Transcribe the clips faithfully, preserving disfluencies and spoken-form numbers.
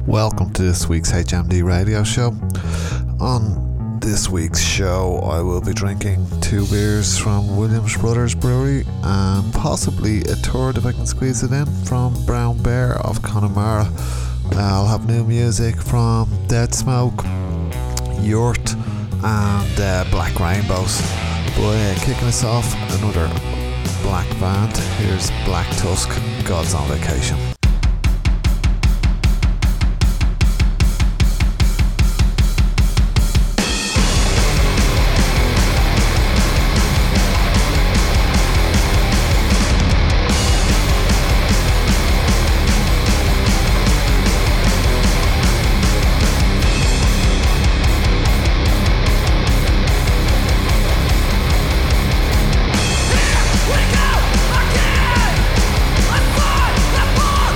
Welcome to this week's H M D radio show. On this week's show, I will be drinking two beers from Williams Brothers Brewery and possibly a third, if I can squeeze it in, from Brown Bear of Connemara. I'll have new music from Dead Smoke, Yurt and uh, Black Rainbows. But uh, kicking us off, another black band. Here's Black Tusk, God's on Vacation. We go again! I fight the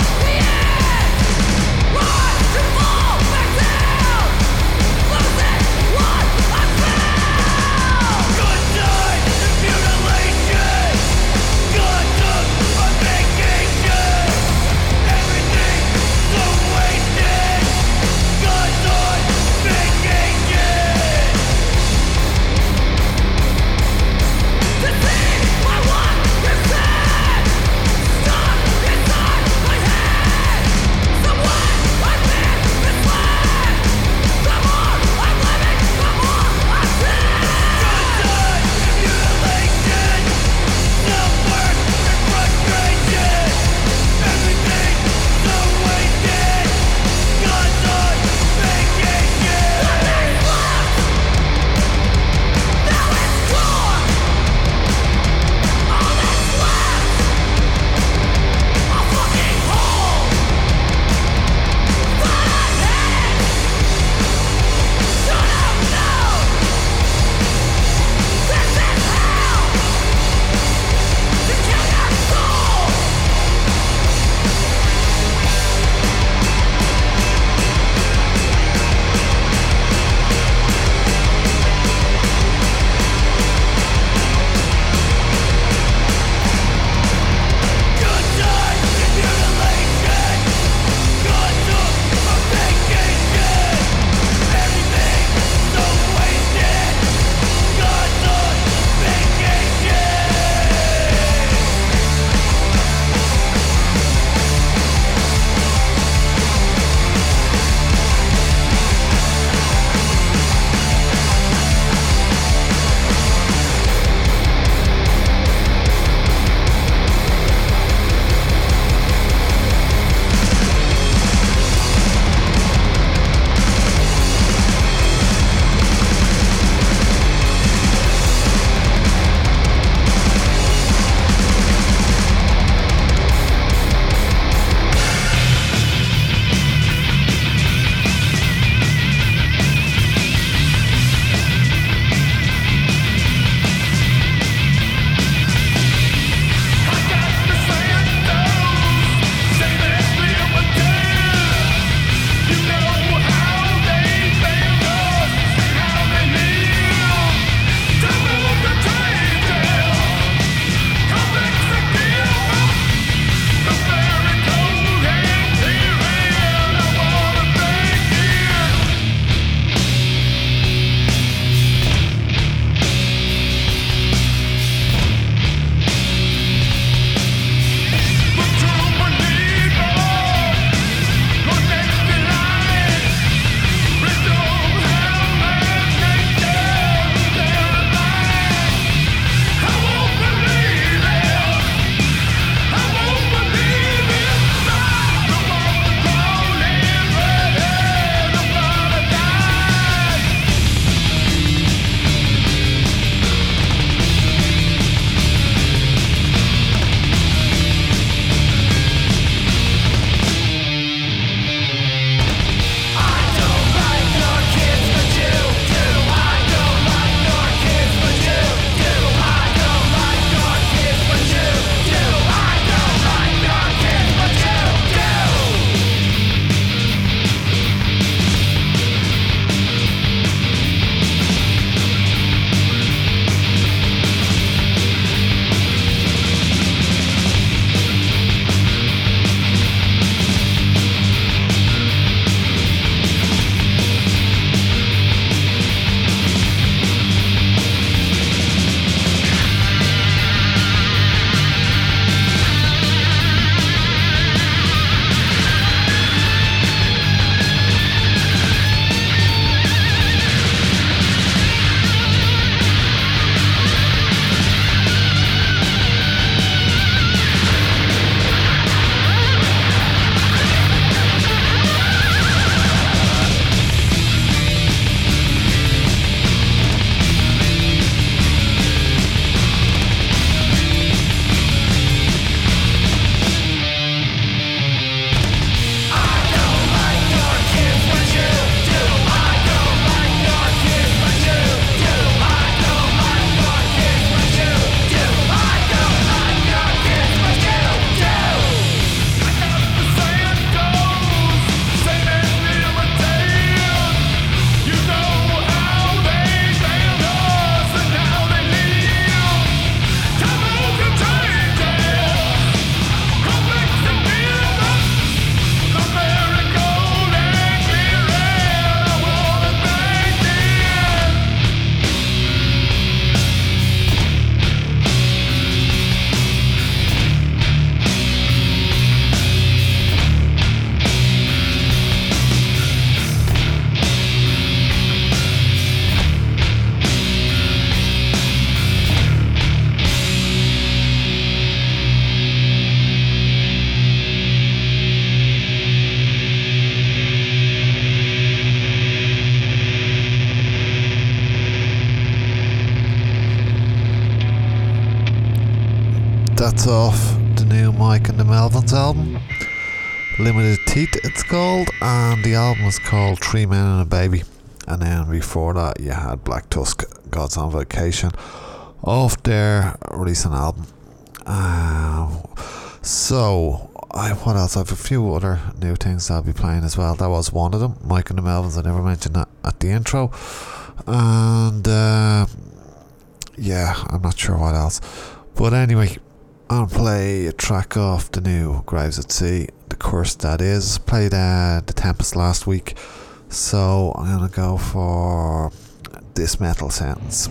That's off the new Mike and the Melvins album. Limited Teeth it's called, and the album was called Three Men and a Baby. And then before that you had Black Tusk, God's on Vacation, off their recent album. Um, so, I, what else? I have a few other new things I'll be playing as well. That was one of them, Mike and the Melvins. I never mentioned that at the intro. And uh, yeah, I'm not sure what else. But anyway, I'll play a track off the new Graves at Sea, The Curse That Is. Played uh, The Tempest last week, so I'm gonna go for This Metal Sentence.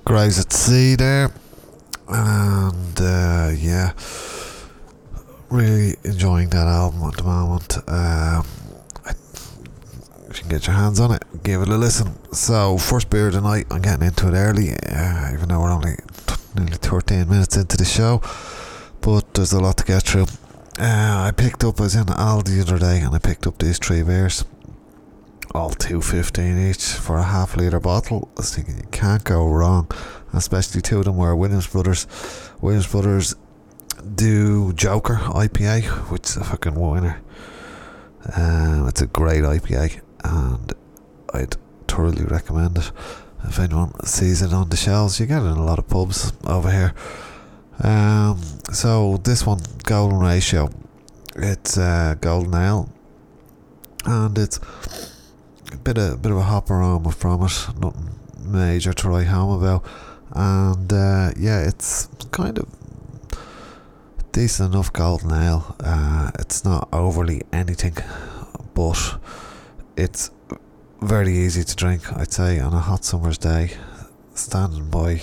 Graves at Sea there, and uh, yeah, really enjoying that album at the moment. Um, I, if you can get your hands on it, give it a listen. So, first beer of the night, I'm getting into it early, uh, even though we're only t- nearly thirteen minutes into the show, but there's a lot to get through. Uh, I picked up, I was in Aldi the other day, and I picked up these three beers, all two fifteen each for a half litre bottle. I was thinking you can't go wrong, especially two of them were Williams Brothers. Williams Brothers do Joker I P A, which is a fucking winner. Um, it's a great I P A, and I'd thoroughly recommend it. If anyone sees it on the shelves, you get it in a lot of pubs over here. Um, so this one, Golden Ratio, it's uh, Golden Ale, and it's a bit of, bit of a hop aroma from it, nothing major to write home about, and uh, yeah, it's kind of decent enough Golden Ale. Uh, it's not overly anything, but it's very easy to drink, I'd say, on a hot summer's day, standing by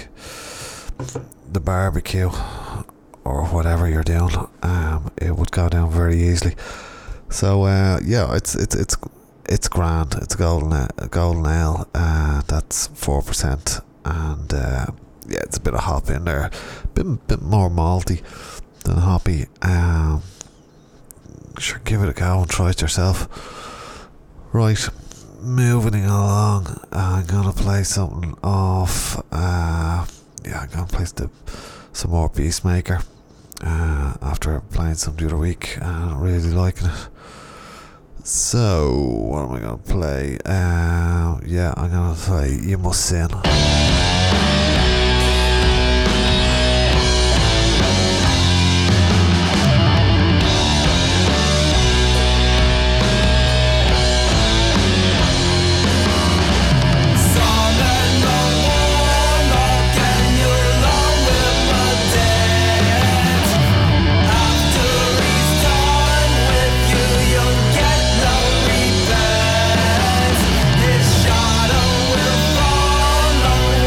the barbecue or whatever you're doing. Um, it would go down very easily. So uh, yeah, it's it's it's it's grand. It's a golden a golden ale. Uh, that's four percent, and uh, yeah, it's a bit of hop in there, bit bit more malty than hoppy. Um, sure, give it a go and try it yourself. Right, moving along. I'm gonna play something off. Uh, yeah, I'm gonna play the, some more Beastmaker. Uh, after playing some the other week and really liking it. So, what am I gonna play? Uh, yeah, I'm gonna play You Must Sin. Shadow will fall.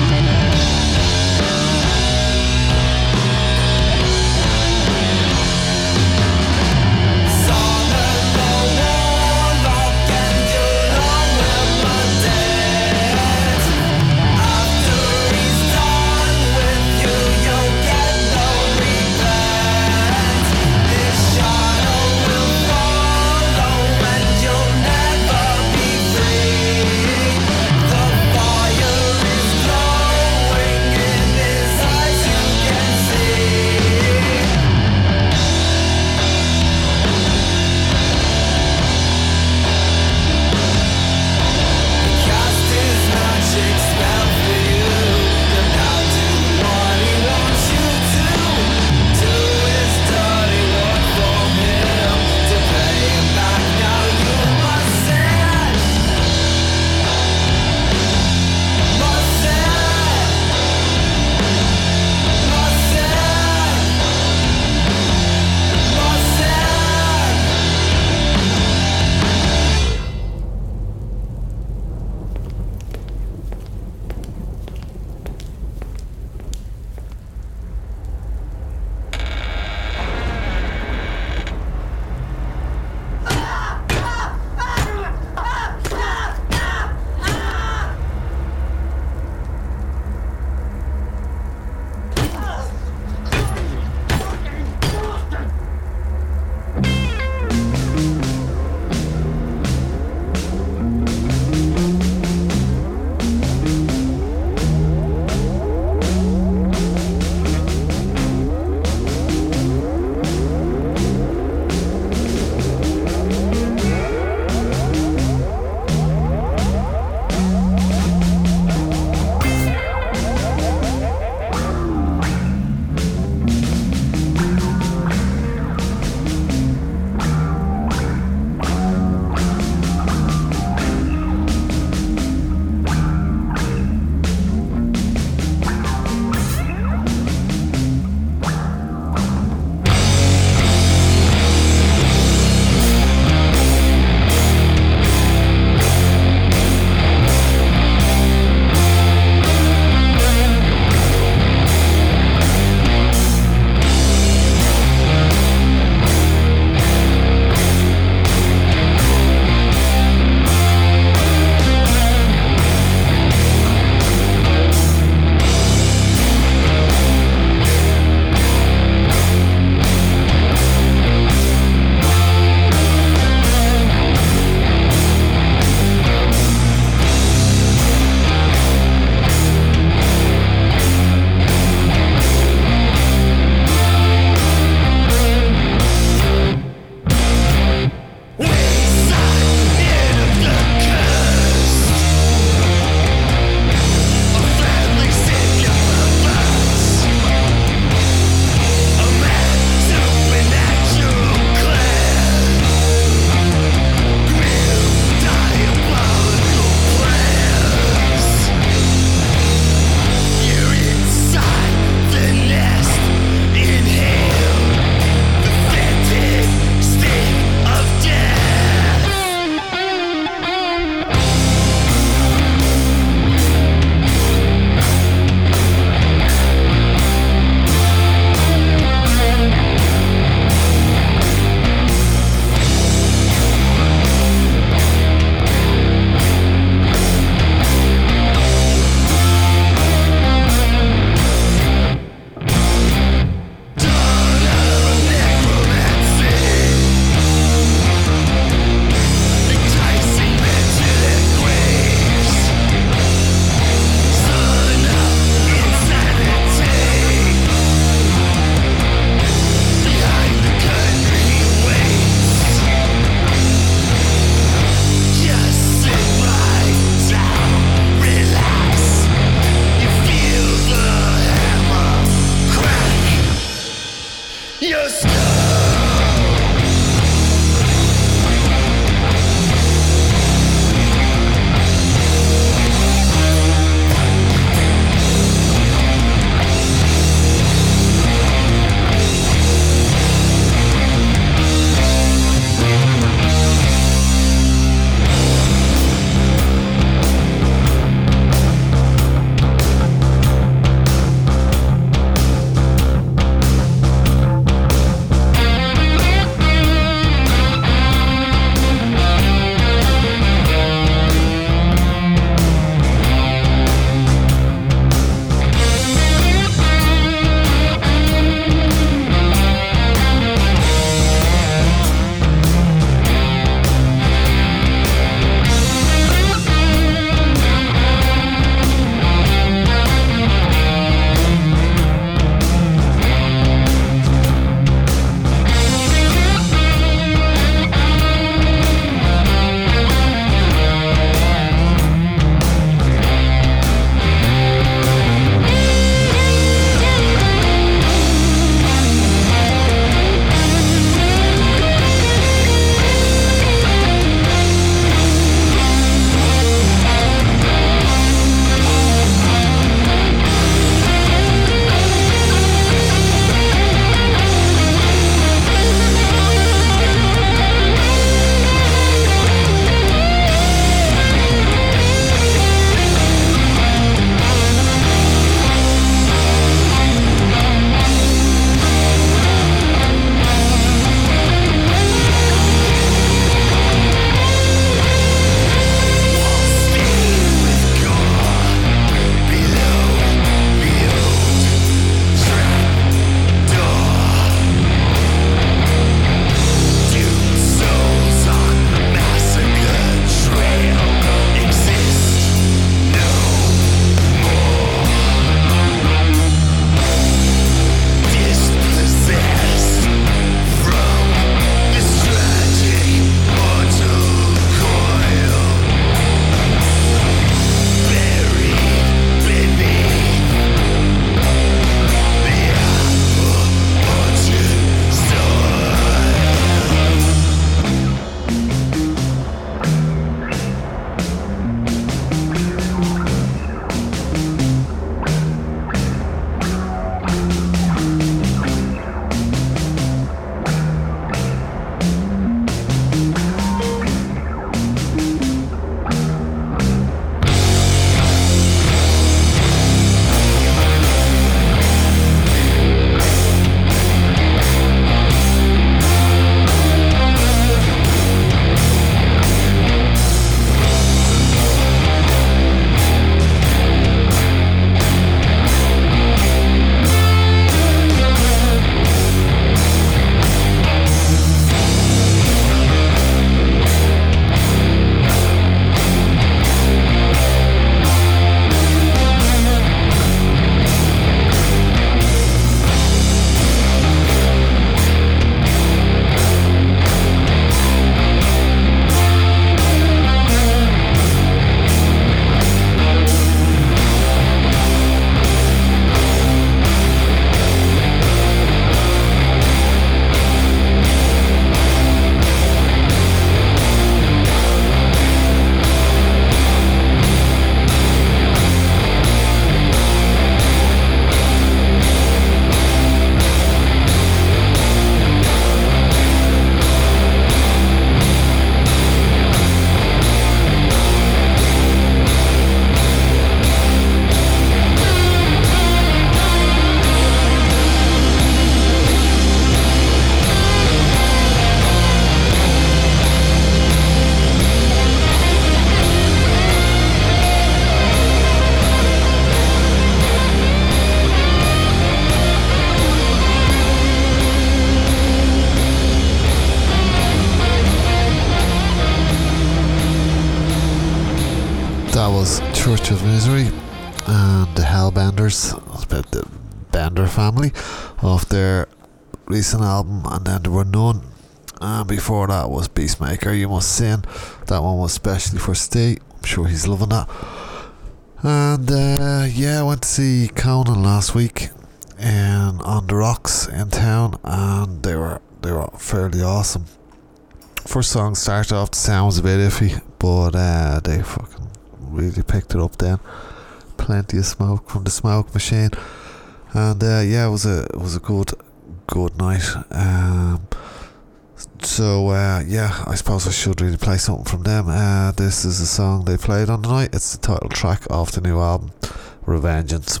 That was Church of Misery and the Hellbenders. It's about the Bender family off their recent album, and then there were none. And before that was Beastmaker, You Must Sin. That one was specially for Steve. I'm sure he's loving that. And uh, yeah, I went to see Conan last week in on the Rocks in town, and they were they were fairly awesome. First song started off, the sound was a bit iffy, but uh, they fucking really picked it up then. Plenty of smoke from the smoke machine, and uh, yeah, it was a it was a good good night. Um, so uh, yeah, I suppose I should really play something from them. Uh, this is a song they played on the night. It's the title track of the new album, Revengeance.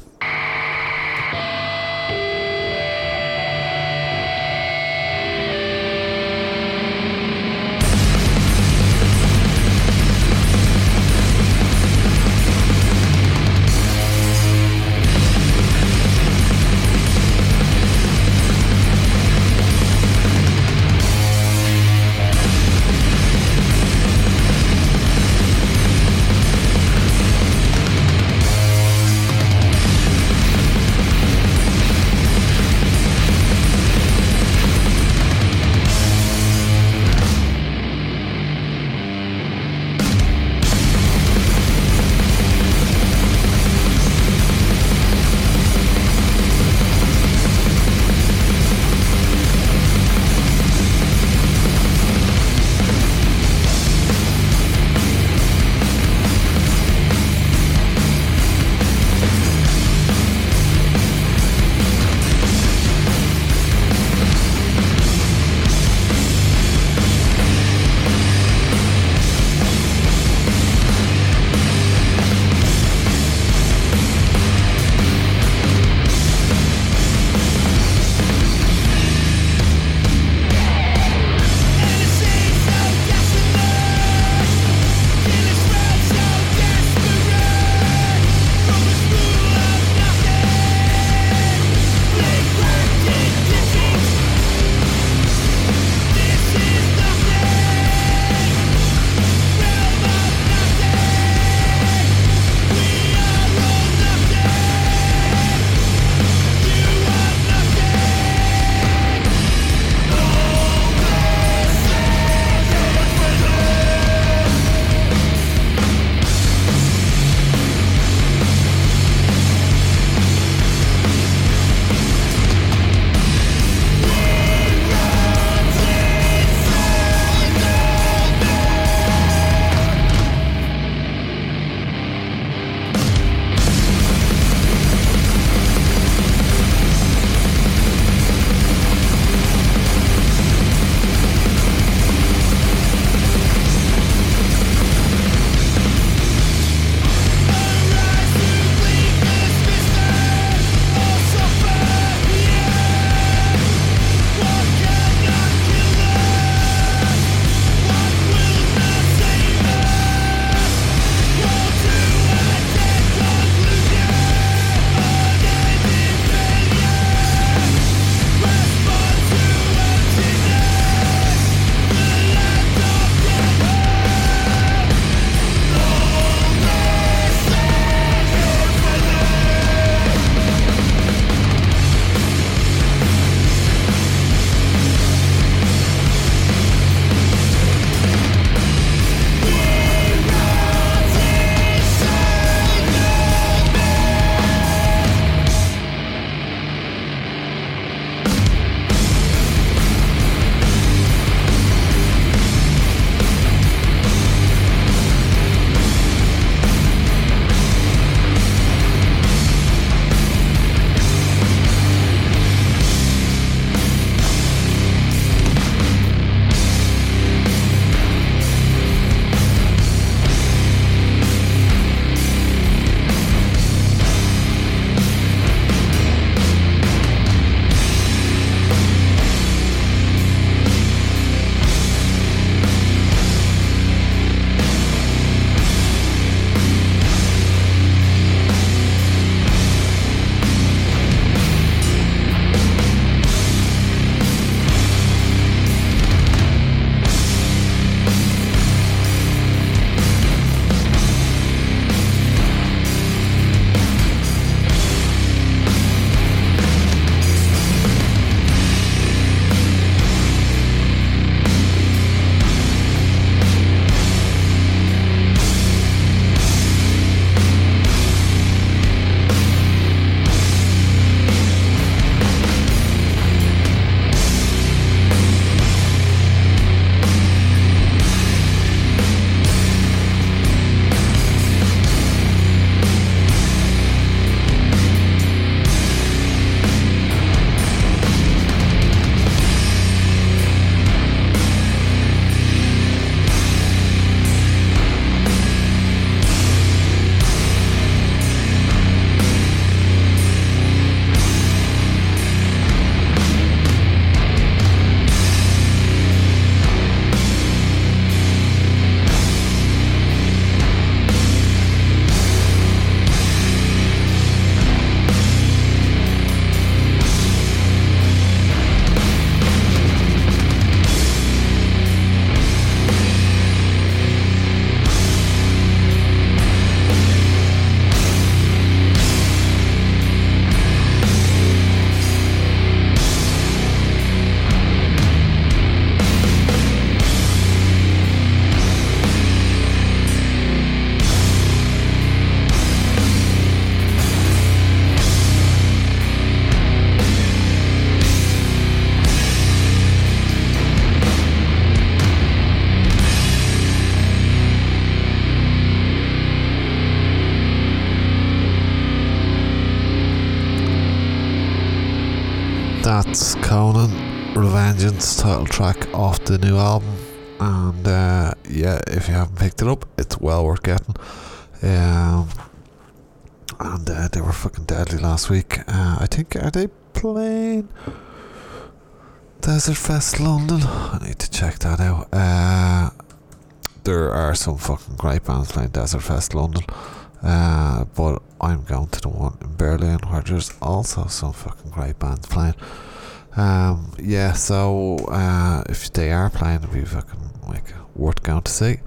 That's Conan Revengeance, title track off the new album. And uh, yeah, if you haven't picked it up, it's well worth getting. Um, and uh, they were fucking deadly last week. Uh, I think, are they playing Desert Fest London? I need to check that out. Uh, there are some fucking great bands playing Desert Fest London. Uh, but I'm going to the one in Berlin where there's also some fucking great bands playing. Um, yeah, so uh, if they are playing, it'll be fucking like worth going to see.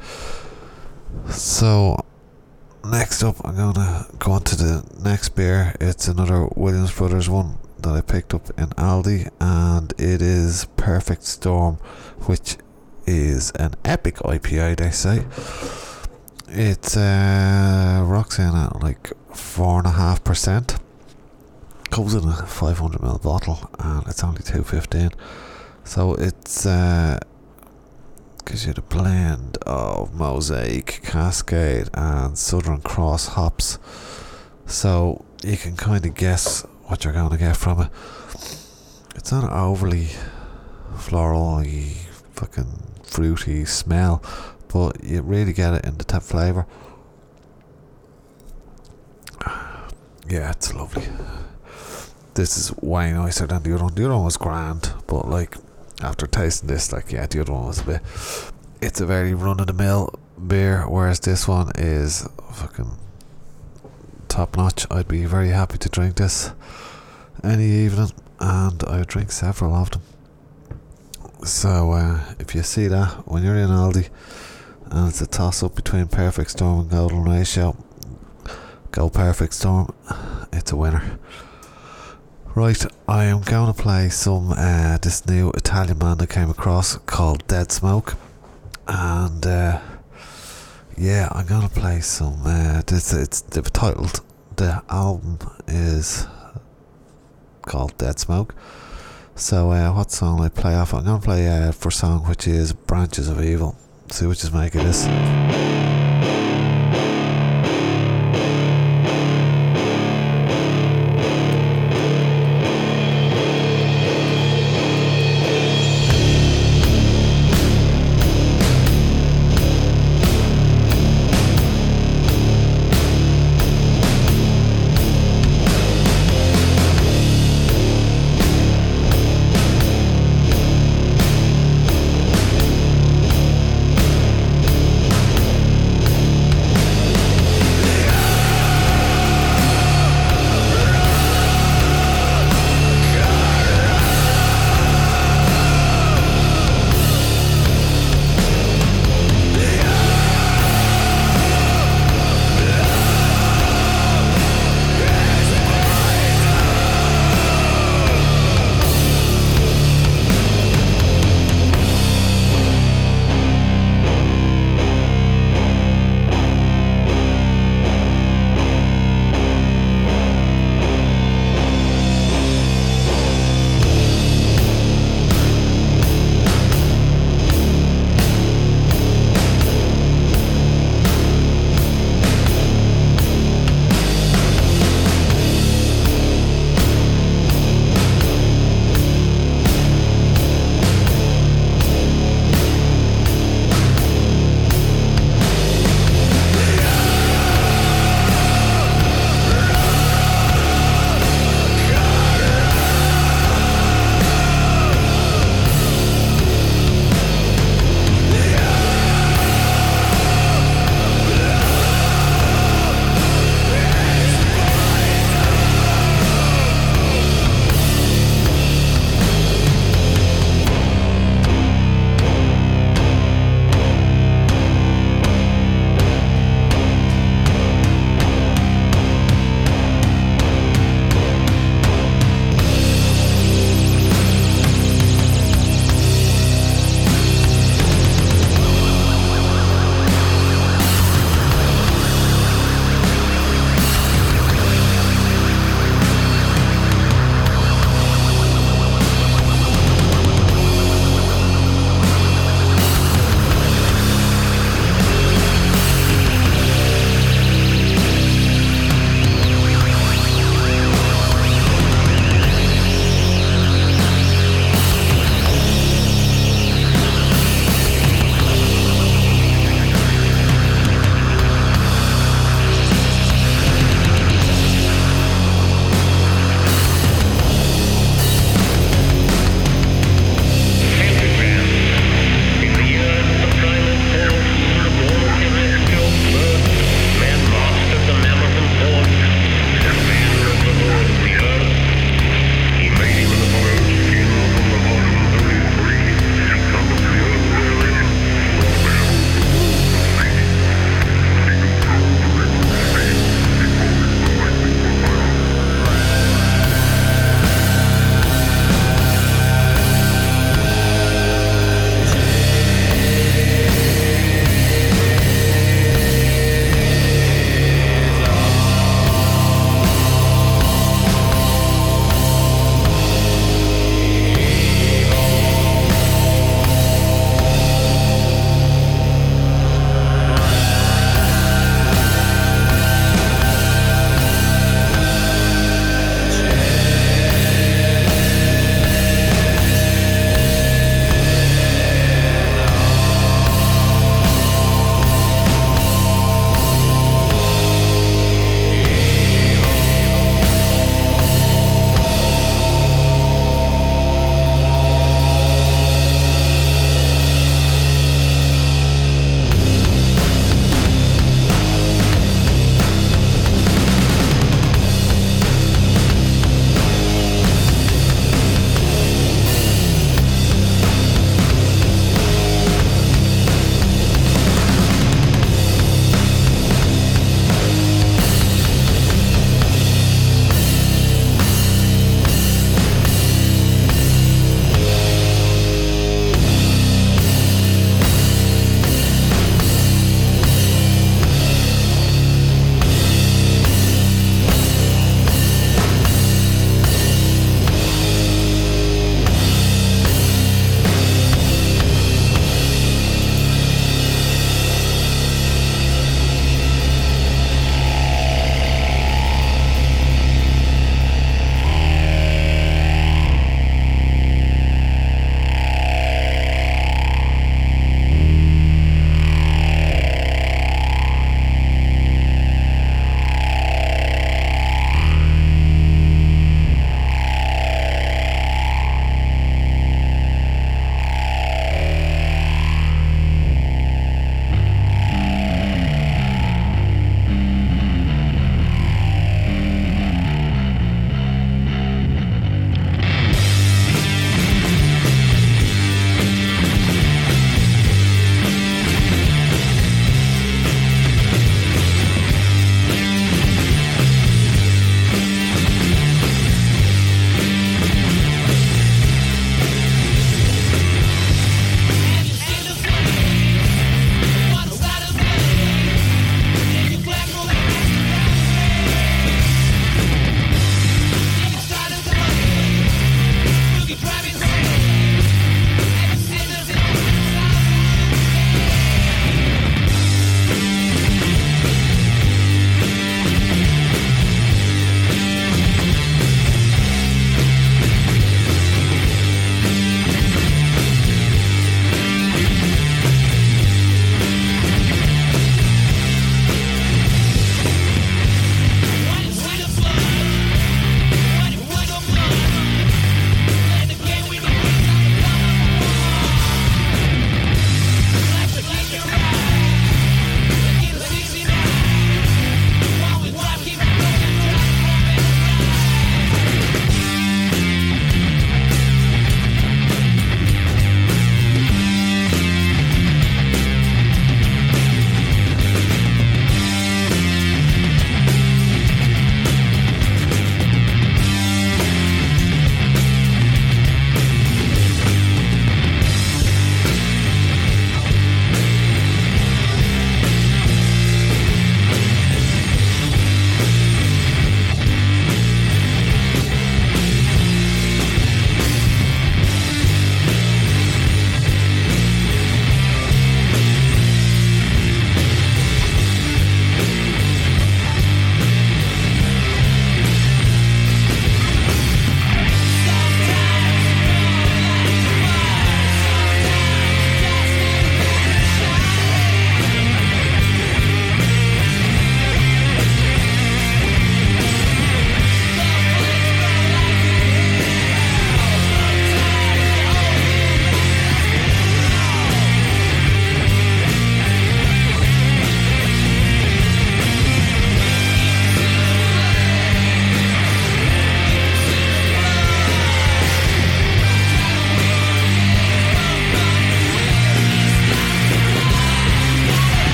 So next up, I'm gonna go on to the next beer. It's another Williams Brothers one that I picked up in Aldi, and it is Perfect Storm, which is an epic I P A, they say. It's uh, rocks in at like four and a half percent. Comes in a five hundred milliliter bottle, and it's only two fifteen. So it's uh, gives you the blend of Mosaic, Cascade, and Southern Cross hops. So you can kind of guess what you're going to get from it. It's not overly floral-y, fucking fruity smell, but you really get it in the top flavour. Yeah, it's lovely. This is way nicer than the other one. The other one was grand, but like after tasting this, like yeah, the other one was a bit. It's a very run-of-the-mill beer, whereas this one is fucking top notch. I'd be very happy to drink this any evening, and I would drink several of them. So uh, if you see that when you're in Aldi and it's a toss up between Perfect Storm and Golden Ratio, go Perfect Storm. It's a winner. Right, I am going to play some uh, this new Italian band I came across called Dead Smoke, and uh, yeah, I'm going to play some. Uh, this it's they've titled the album is called Dead Smoke. So uh, what song will I play off? I'm going to play uh, for song which is Branches of Evil. See what you make of this.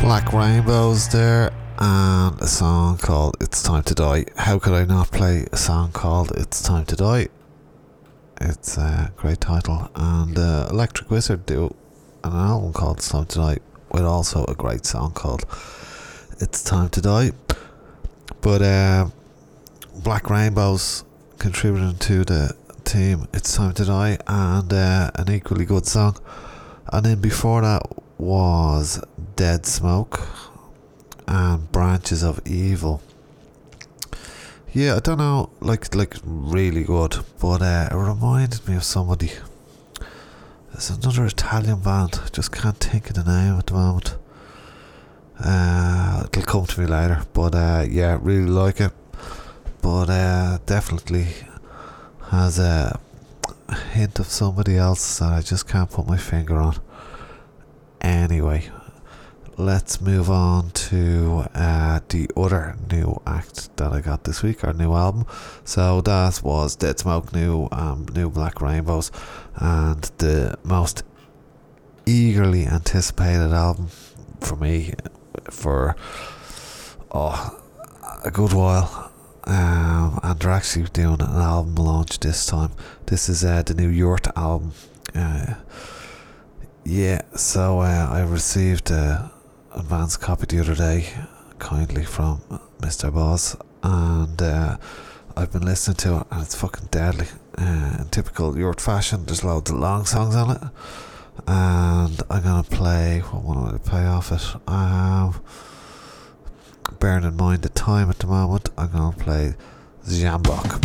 Black Rainbows there, and a song called It's Time to Die. How could I not play a song called It's Time to Die? It's a great title. And uh, Electric Wizard do an album called It's Time to Die with also a great song called It's Time to Die. But uh, Black Rainbows contributing to the team It's Time to Die, and uh, an equally good song. And then before that was Dead Smoke and Branches of Evil. Yeah, I don't know, like like really good, but uh, it reminded me of somebody. There's another Italian band, just can't think of the name at the moment. Uh, it'll come to me later, but uh, yeah, really like it. But uh, definitely has a hint of somebody else that I just can't put my finger on. Anyway, let's move on to uh, the other new act that I got this week, our new album. So that was Dead Smoke, new um, new Black Rainbows, and the most eagerly anticipated album for me for oh, a good while. Um, and they're actually doing an album launch this time. This is uh, the new Yurt album. Uh, yeah, so uh, I received an advance copy the other day, kindly from Mister Boz, and uh, I've been listening to it, and it's fucking deadly. Uh, in typical Yurt fashion, there's loads of long songs on it, and I'm gonna play. What one am I play off it? Um. Bearing in mind the time at the moment, I'm going to play Zambok.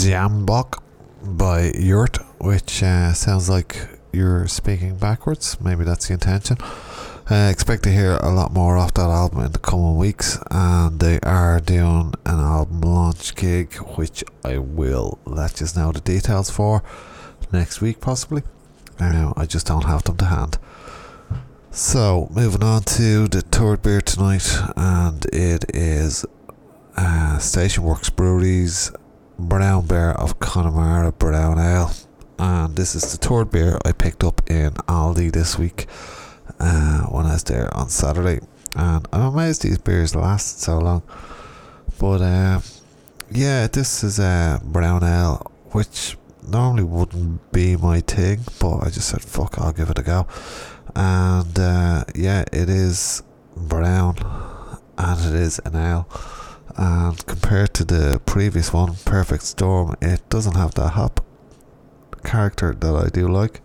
Jambok by Yurt, which uh, sounds like you're speaking backwards. Maybe that's the intention. Uh, expect to hear a lot more off that album in the coming weeks, and they are doing an album launch gig, which I will let you know the details for next week possibly. Um, I just don't have them to hand. So moving on to the third beer tonight, and it is uh, Station Works Brewery's Brown Bear of Connemara Brown Ale, and this is the third beer I picked up in Aldi this week uh, when I was there on Saturday, and I'm amazed these beers last so long. But uh, yeah, this is a brown ale, which normally wouldn't be my thing, but I just said fuck, I'll give it a go. And uh, yeah, it is brown and it is an ale, and compared to the previous one, Perfect Storm, it doesn't have that hop character that I do like.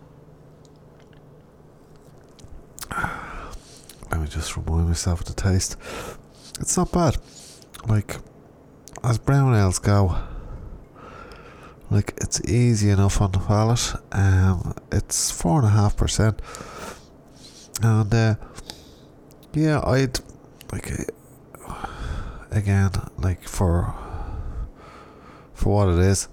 Let me just remind myself of the taste. It's not bad, like as brown ales go. Like, it's easy enough on the palate. Um, it's four and a half percent, and uh, yeah, I'd like uh, again, like for for what it is.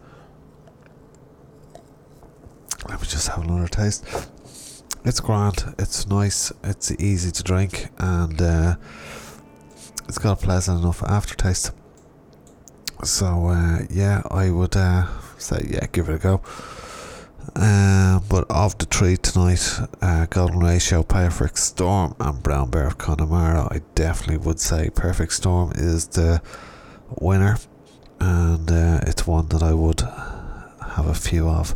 Let me just have another taste. It's grand. It's nice. It's easy to drink, and uh, it's got a pleasant enough aftertaste. So uh, yeah, I would uh, say yeah, give it a go. Uh, but of the three tonight, uh, Golden Ratio, Perfect Storm, and Brown Bear of Connemara, I definitely would say Perfect Storm is the winner, and uh, it's one that I would have a few of.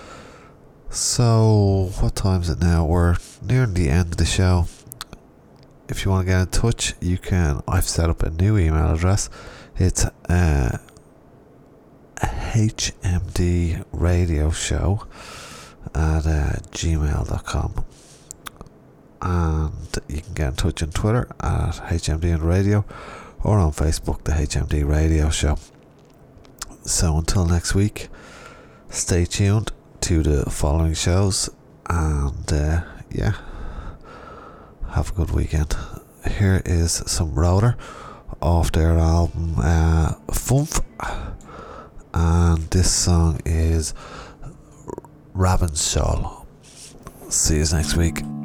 So what time is it now? We're nearing the end of the show. If you want to get in touch, you can. I've set up a new email address. It's uh, H M D radio show at uh, gmail dot com, and you can get in touch on Twitter at H M D and Radio, or on Facebook, the H M D Radio Show. So until next week, stay tuned to the following shows, and uh, yeah, have a good weekend. Here is some Rotor off their album uh, Fumf, and this song is Rabin Shawl. See you next week.